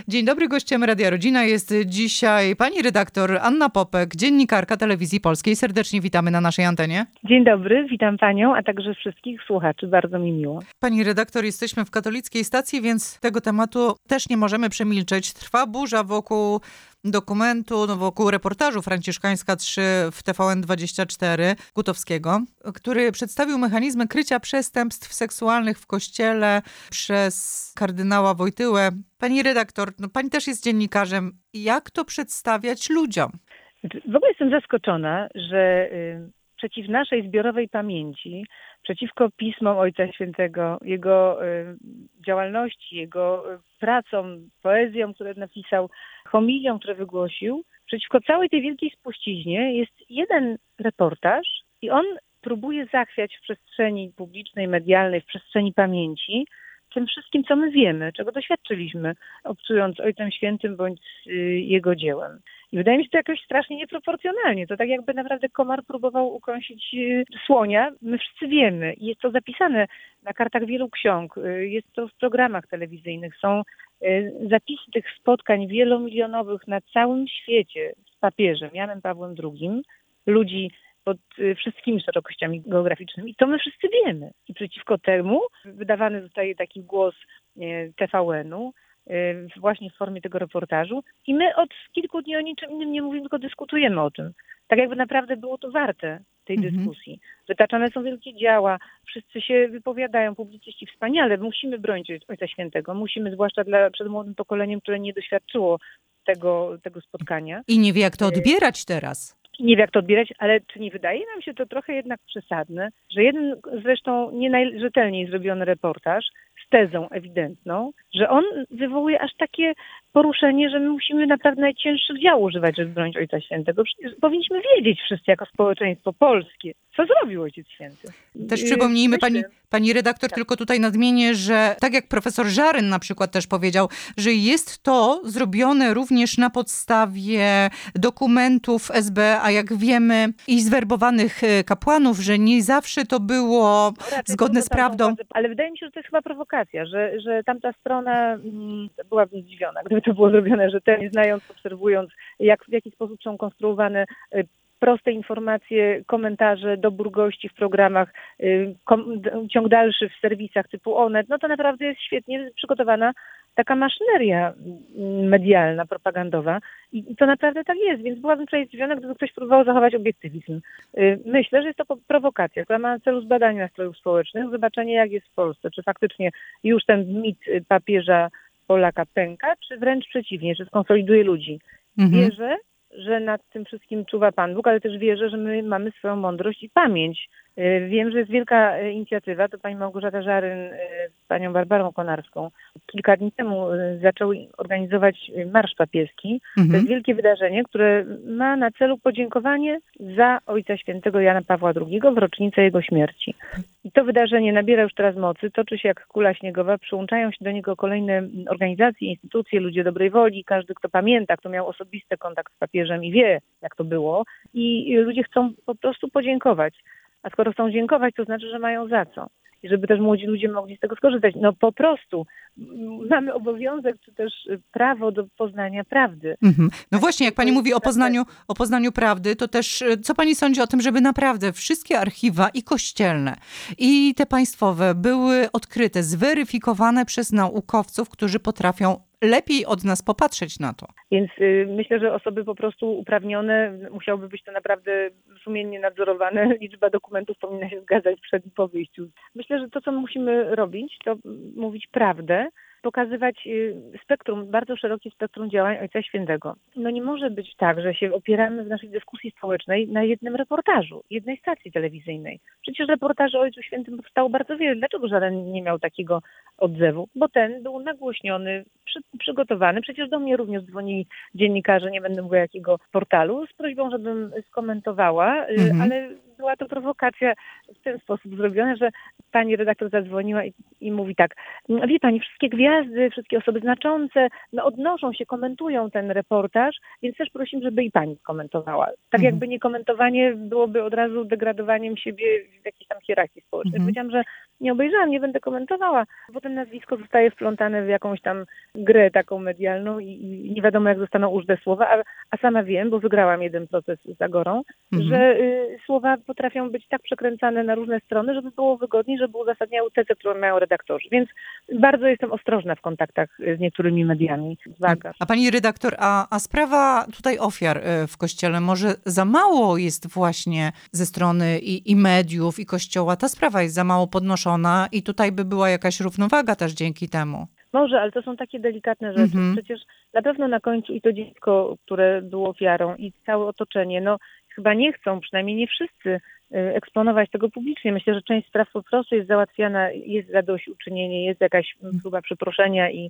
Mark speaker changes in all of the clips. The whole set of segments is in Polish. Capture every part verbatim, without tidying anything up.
Speaker 1: Dzień dobry, gościem Radia Rodzina jest dzisiaj pani redaktor Anna Popek, dziennikarka Telewizji Polskiej. Serdecznie witamy na naszej antenie.
Speaker 2: Dzień dobry, witam panią, a także wszystkich słuchaczy, bardzo mi miło.
Speaker 1: Pani redaktor, jesteśmy w katolickiej stacji, więc tego tematu też nie możemy przemilczeć. Trwa burza wokół dokumentu, no wokół reportażu Franciszkańska trzy w T V N dwadzieścia cztery Gutowskiego, który przedstawił mechanizmy krycia przestępstw seksualnych w Kościele przez kardynała Wojtyłę. Pani redaktor, no pani też jest dziennikarzem. Jak to przedstawiać ludziom?
Speaker 2: W ogóle jestem zaskoczona, że y, przeciw naszej zbiorowej pamięci, przeciwko pismom Ojca Świętego, jego y, działalności, jego y, pracom, poezjom, które napisał, homiliom, które wygłosił, przeciwko całej tej wielkiej spuściźnie jest jeden reportaż i on próbuje zachwiać w przestrzeni publicznej, medialnej, w przestrzeni pamięci tym wszystkim, co my wiemy, czego doświadczyliśmy, obcując z Ojcem Świętym bądź z y, jego dziełem. I wydaje mi się to jakoś strasznie nieproporcjonalnie. To tak jakby naprawdę komar próbował ukąsić y, słonia. My wszyscy wiemy. Jest to zapisane na kartach wielu ksiąg. Y, jest to w programach telewizyjnych. Są y, zapisy tych spotkań wielomilionowych na całym świecie z papieżem Janem Pawłem drugim. Ludzi pod y, wszystkimi szerokościami geograficznymi. I to my wszyscy wiemy. I przeciwko temu wydawany zostaje taki głos y, T V N-u, właśnie w formie tego reportażu. I my od kilku dni o niczym innym nie mówimy, tylko dyskutujemy o tym. Tak jakby naprawdę było to warte tej mhm. dyskusji. Wytaczane są wielkie dzieła, wszyscy się wypowiadają, publicyści wspaniale. Musimy bronić Ojca Świętego. Musimy, zwłaszcza dla, przed młodym pokoleniem, które nie doświadczyło tego, tego spotkania.
Speaker 1: I nie wie, jak to odbierać teraz.
Speaker 2: Nie wie, jak to odbierać, ale czy nie wydaje nam się to trochę jednak przesadne, że jeden zresztą nie najrzetelniej zrobiony reportaż z tezą ewidentną, że on wywołuje aż takie poruszenie, że my musimy naprawdę najcięższych dział używać, żeby bronić Ojca Świętego. Przecież powinniśmy wiedzieć wszyscy jako społeczeństwo polskie, co zrobił Ojciec Święty.
Speaker 1: Też przypomnijmy,
Speaker 2: Myślę,
Speaker 1: pani, pani redaktor, tak. tylko tutaj nadmienię, że tak jak profesor Żaryn na przykład też powiedział, że jest to zrobione również na podstawie dokumentów S B, a jak wiemy i zwerbowanych kapłanów, że nie zawsze to było no, zgodne z prawdą.
Speaker 2: Bardzo, ale wydaje mi się, że to jest chyba prowokacja, że, że tamta strona mm, byłaby zdziwiona, gdyby to było zrobione rzetelnie, znając, obserwując, jak, w jaki sposób są konstruowane y, proste informacje, komentarze, dobór gości w programach, y, kom, ciąg dalszy w serwisach typu Onet. No to naprawdę jest świetnie przygotowana taka maszyneria medialna, propagandowa i, i to naprawdę tak jest, więc byłabym tutaj zdziwiona, gdyby ktoś próbował zachować obiektywizm. Y, myślę, że jest to prowokacja, która ma na celu zbadanie nastrojów społecznych, zobaczenie, jak jest w Polsce, czy faktycznie już ten mit papieża Polaka pęka, czy wręcz przeciwnie, że skonsoliduje ludzi. Mhm. Wierzę, że nad tym wszystkim czuwa Pan Bóg, ale też wierzę, że my mamy swoją mądrość i pamięć. Wiem, że jest wielka inicjatywa, to pani Małgorzata Żaryn z panią Barbarą Konarską kilka dni temu zaczęły organizować Marsz Papieski. Mhm. To jest wielkie wydarzenie, które ma na celu podziękowanie za Ojca Świętego Jana Pawła drugiego w rocznicę jego śmierci. I to wydarzenie nabiera już teraz mocy, toczy się jak kula śniegowa, przyłączają się do niego kolejne organizacje, instytucje, ludzie dobrej woli, każdy, kto pamięta, kto miał osobisty kontakt z papieżem i wie, jak to było. I ludzie chcą po prostu podziękować. A skoro chcą dziękować, to znaczy, że mają za co. I żeby też młodzi ludzie mogli z tego skorzystać. No po prostu mamy obowiązek, czy też prawo do poznania prawdy.
Speaker 1: Mhm. No właśnie, jak pani mówi o poznaniu, o poznaniu prawdy, to też co pani sądzi o tym, żeby naprawdę wszystkie archiwa i kościelne, i te państwowe były odkryte, zweryfikowane przez naukowców, którzy potrafią lepiej od nas popatrzeć na to.
Speaker 2: Więc y, myślę, że osoby po prostu uprawnione, musiałoby być to naprawdę sumiennie nadzorowane. Liczba dokumentów powinna się zgadzać przed i po wyjściu. Myślę, że to, co musimy robić, to mówić prawdę, pokazywać spektrum, bardzo szerokie spektrum działań Ojca Świętego. No nie może być tak, że się opieramy w naszej dyskusji społecznej na jednym reportażu, jednej stacji telewizyjnej. Przecież reportaży o Ojcu Świętym powstało bardzo wiele. Dlaczego żaden nie miał takiego odzewu? Bo ten był nagłośniony, przy, przygotowany. Przecież do mnie również dzwonili dziennikarze, nie będę mówiła jakiego portalu, z prośbą, żebym skomentowała, mhm. ale była to prowokacja w ten sposób zrobiona, że pani redaktor zadzwoniła i, i mówi tak, wie pani, wszystkie gwiazdy, wszystkie osoby znaczące no, odnoszą się, komentują ten reportaż, więc też prosimy, żeby i pani skomentowała. Tak mhm. jakby niekomentowanie byłoby od razu degradowaniem siebie w jakiejś tam hierarchii społecznej. Mhm. Powiedziałam, że nie obejrzałam, nie będę komentowała. Potem nazwisko zostaje wplątane w jakąś tam grę taką medialną i, i nie wiadomo, jak zostaną użyte słowa, a, a sama wiem, bo wygrałam jeden proces z Agorą, mhm. że y, słowa potrafią być tak przekręcane na różne strony, żeby było wygodniej, żeby uzasadniały tezę, którą mają redaktorzy. Więc bardzo jestem ostrożna w kontaktach z niektórymi mediami. Waga.
Speaker 1: A pani redaktor, a, a sprawa tutaj ofiar w Kościele, może za mało jest właśnie ze strony i, i mediów, i Kościoła? Ta sprawa jest za mało podnoszona i tutaj by była jakaś równowaga też dzięki temu.
Speaker 2: Może, ale to są takie delikatne rzeczy. Mm-hmm. Przecież na pewno na końcu i to dziecko, które było ofiarą, i całe otoczenie, no chyba nie chcą, przynajmniej nie wszyscy, eksponować tego publicznie. Myślę, że część spraw po prostu jest załatwiana, jest zadośćuczynienie, jest jakaś próba przeproszenia i,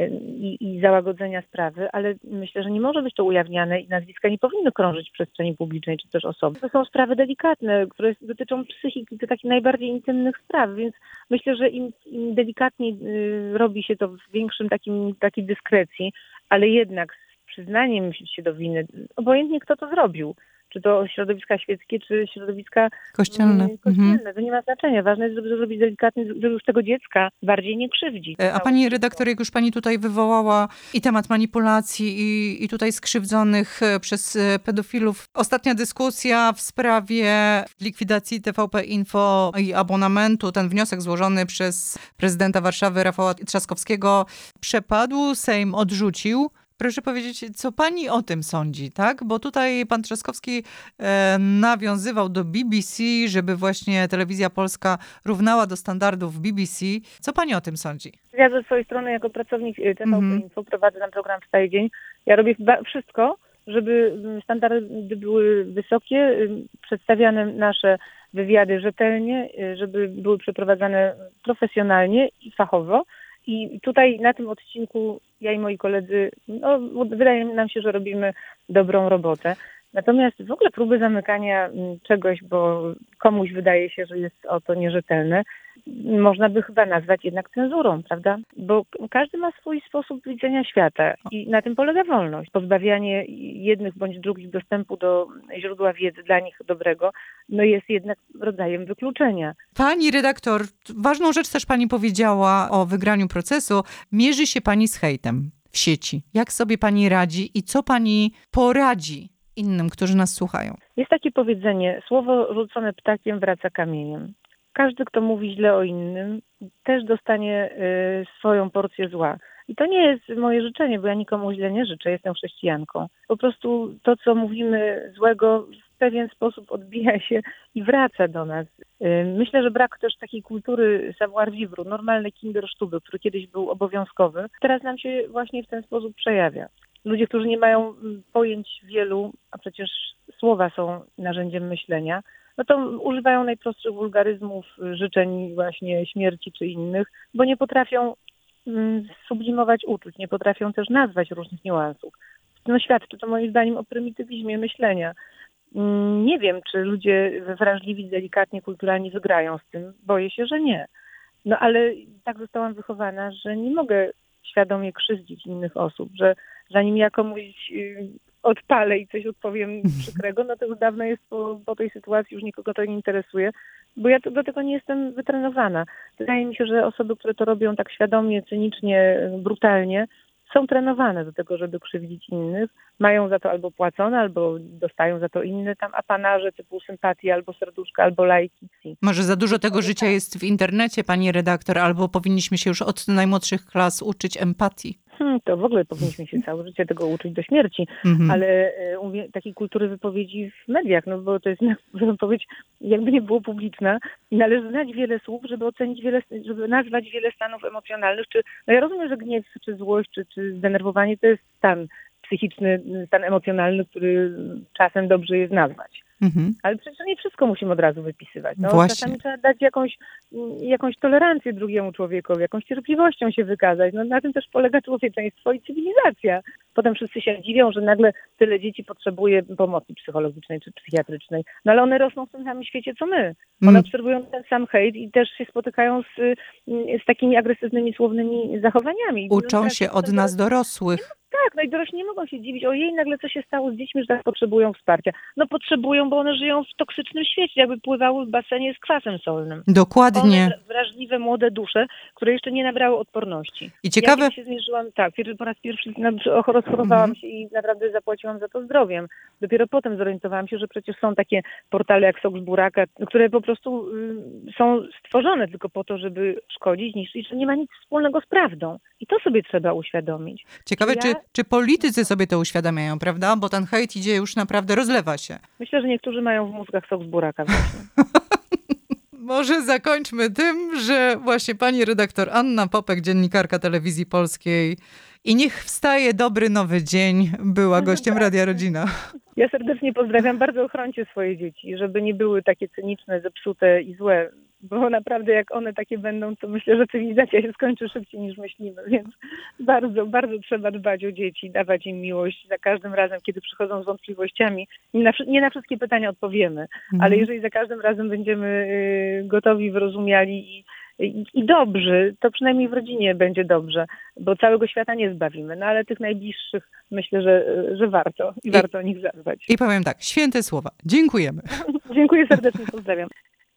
Speaker 2: i, i załagodzenia sprawy, ale myślę, że nie może być to ujawniane i nazwiska nie powinny krążyć w przestrzeni publicznej czy też osoby. To są sprawy delikatne, które dotyczą psychiki, to takich najbardziej intymnych spraw, więc myślę, że im, im delikatniej y, robi się to w większym takim, takiej dyskrecji, ale jednak z przyznaniem się do winy, obojętnie kto to zrobił, czy to środowiska świeckie, czy środowiska
Speaker 1: kościelne.
Speaker 2: kościelne.
Speaker 1: Mhm.
Speaker 2: To nie ma znaczenia. Ważne jest, żeby zrobić delikatnie, żeby już tego dziecka bardziej nie krzywdzić.
Speaker 1: A pani redaktor, jak już pani tutaj wywołała i temat manipulacji i, i tutaj skrzywdzonych przez pedofilów. Ostatnia dyskusja w sprawie likwidacji T V P Info i abonamentu, ten wniosek złożony przez prezydenta Warszawy Rafała Trzaskowskiego przepadł, Sejm odrzucił. Proszę powiedzieć, co pani o tym sądzi, tak? Bo tutaj pan Trzaskowski e, nawiązywał do B B C, żeby właśnie Telewizja Polska równała do standardów B B C. Co pani o tym sądzi?
Speaker 2: Ja ze swojej strony jako pracownik T V P mm-hmm. Info prowadzę tam program Wstaje Dzień. Ja robię wszystko, żeby standardy były wysokie, przedstawiane nasze wywiady rzetelnie, żeby były przeprowadzane profesjonalnie i fachowo. I tutaj na tym odcinku ja i moi koledzy, no, wydaje nam się, że robimy dobrą robotę. Natomiast w ogóle próby zamykania czegoś, bo komuś wydaje się, że jest o to nierzetelne, można by chyba nazwać jednak cenzurą, prawda? Bo każdy ma swój sposób widzenia świata i na tym polega wolność. Pozbawianie jednych bądź drugich dostępu do źródła wiedzy dla nich dobrego, no jest jednak rodzajem wykluczenia.
Speaker 1: Pani redaktor, ważną rzecz też pani powiedziała o wygraniu procesu. Mierzy się pani z hejtem w sieci. Jak sobie pani radzi i co pani poradzi innym, którzy nas słuchają?
Speaker 2: Jest takie powiedzenie, słowo rzucone ptakiem wraca kamieniem. Każdy, kto mówi źle o innym, też dostanie y, swoją porcję zła. I to nie jest moje życzenie, bo ja nikomu źle nie życzę, jestem chrześcijanką. Po prostu to, co mówimy złego, w pewien sposób odbija się i wraca do nas. Y, myślę, że brak też takiej kultury savoir-vivre, normalnej kindersztuby, który kiedyś był obowiązkowy, teraz nam się właśnie w ten sposób przejawia. Ludzie, którzy nie mają pojęć wielu, a przecież słowa są narzędziem myślenia, no to używają najprostszych wulgaryzmów, życzeń właśnie śmierci czy innych, bo nie potrafią sublimować uczuć, nie potrafią też nazwać różnych niuansów. No świadczy to moim zdaniem o prymitywizmie myślenia. Nie wiem, czy ludzie wrażliwi, delikatnie, kulturalnie wygrają z tym. Boję się, że nie. No ale tak zostałam wychowana, że nie mogę świadomie krzywdzić innych osób, że zanim ja komuś odpalę i coś odpowiem przykrego, no to już dawno jest po, po tej sytuacji, już nikogo to nie interesuje, bo ja to, do tego nie jestem wytrenowana. Wydaje mi się, że osoby, które to robią tak świadomie, cynicznie, brutalnie, są trenowane do tego, żeby krzywdzić innych, mają za to albo płacone, albo dostają za to inne tam apanarze typu sympatia, albo serduszka, albo lajki.
Speaker 1: Może za dużo tego życia jest w internecie, pani redaktor, albo powinniśmy się już od najmłodszych klas uczyć empatii.
Speaker 2: Hmm, to w ogóle powinniśmy się całe życie tego uczyć do śmierci, mm-hmm. ale mówię, takiej kultury wypowiedzi w mediach, no bo to jest wypowiedź jakby nie było publiczna i należy znać wiele słów, żeby ocenić wiele, żeby nazwać wiele stanów emocjonalnych, czy, no ja rozumiem, że gniew, czy złość, czy, czy zdenerwowanie to jest stan psychiczny, stan emocjonalny, który czasem dobrze jest nazwać. Mhm. Ale przecież nie wszystko musimy od razu wypisywać. No, czasami trzeba dać jakąś, jakąś tolerancję drugiemu człowiekowi, jakąś cierpliwością się wykazać. No, na tym też polega człowieczeństwo i cywilizacja. Potem wszyscy się dziwią, że nagle tyle dzieci potrzebuje pomocy psychologicznej czy psychiatrycznej. No ale one rosną w tym samym świecie, co my. One mm. obserwują ten sam hejt i też się spotykają z, z takimi agresywnymi, słownymi zachowaniami.
Speaker 1: Uczą się od nas dorosłych.
Speaker 2: Tak, No i dorośli nie mogą się dziwić, ojej, nagle co się stało z dziećmi, że tak potrzebują wsparcia. No potrzebują, bo one żyją w toksycznym świecie, jakby pływały w basenie z kwasem solnym.
Speaker 1: Dokładnie.
Speaker 2: One wrażliwe, młode dusze, które jeszcze nie nabrały odporności.
Speaker 1: I ciekawe...
Speaker 2: Ja się zmierzyłam, tak, po raz pierwszy rozchorowałam się i naprawdę zapłaciłam za to zdrowiem. Dopiero potem zorientowałam się, że przecież są takie portale jak Sok z Buraka, które po prostu y, są stworzone tylko po to, żeby szkodzić, niszczyć, że nie ma nic wspólnego z prawdą. I to sobie trzeba uświadomić.
Speaker 1: Ciekawe,
Speaker 2: ja...
Speaker 1: czy, czy politycy sobie to uświadamiają, prawda? Bo ten hejt idzie już naprawdę, rozlewa się.
Speaker 2: Myślę, że niektórzy mają w mózgach sok z buraka właśnie.
Speaker 1: Może zakończmy tym, że właśnie pani redaktor Anna Popek, dziennikarka Telewizji Polskiej i niech wstaje dobry nowy dzień, była gościem Radia Rodzina.
Speaker 2: Ja serdecznie pozdrawiam, bardzo ochrońcie swoje dzieci, żeby nie były takie cyniczne, zepsute i złe, bo naprawdę jak one takie będą, to myślę, że cywilizacja się skończy szybciej niż myślimy, więc bardzo, bardzo trzeba dbać o dzieci, dawać im miłość za każdym razem, kiedy przychodzą z wątpliwościami. Nie na, nie na wszystkie pytania odpowiemy, mhm. ale jeżeli za każdym razem będziemy y, gotowi, wyrozumiali i I, I dobrzy, to przynajmniej w rodzinie będzie dobrze, bo całego świata nie zbawimy, no ale tych najbliższych myślę, że, że warto i, I warto o nich zadbać.
Speaker 1: I powiem tak, święte słowa. Dziękujemy.
Speaker 2: Dziękuję serdecznie, pozdrawiam.